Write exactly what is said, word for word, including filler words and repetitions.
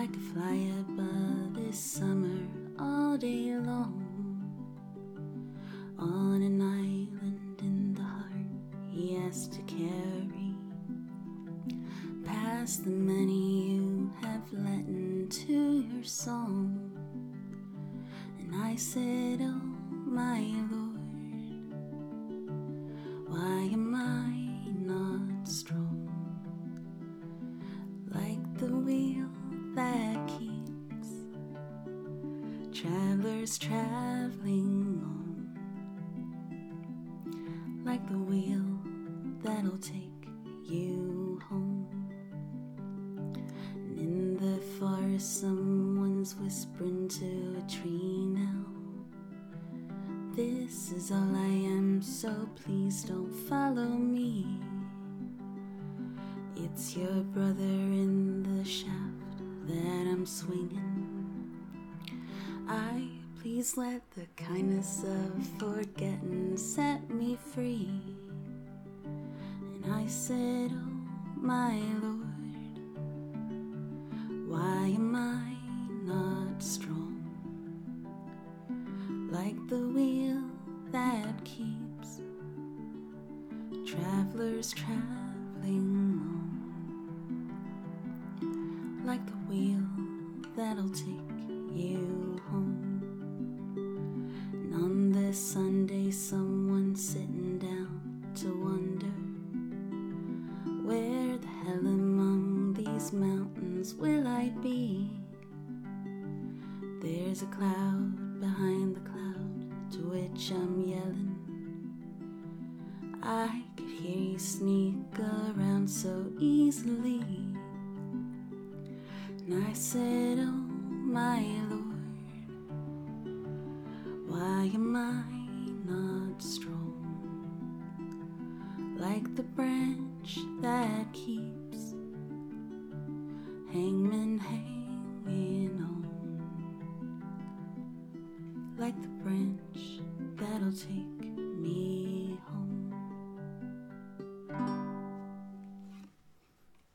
like a fly above this summer all day long. On an island in the heart he has to carry, past the many you have let into your song. And I said, oh my Lord, why am I not strong, like the wheel that keeps travelers traveling on, like the wheel that'll take you home. And in the forest someone's whispering to a tree now, this is all I am, so please don't follow me. It's your brother in the shaft that I'm swinging. I please let the kindness of forgetting set me free. And I said, oh my Lord, why am I not strong, like the wheel that keeps travelers traveling on, like the wheel that'll take you home. And on this Sunday someone's sitting down to wonder, where the hell among these mountains will I be? There's a cloud behind the cloud to which I'm yelling. I could hear you sneak around so easily. And I said, oh my Lord, why am I not strong, like the branch that keeps hangman hanging on, like the branch that'll take me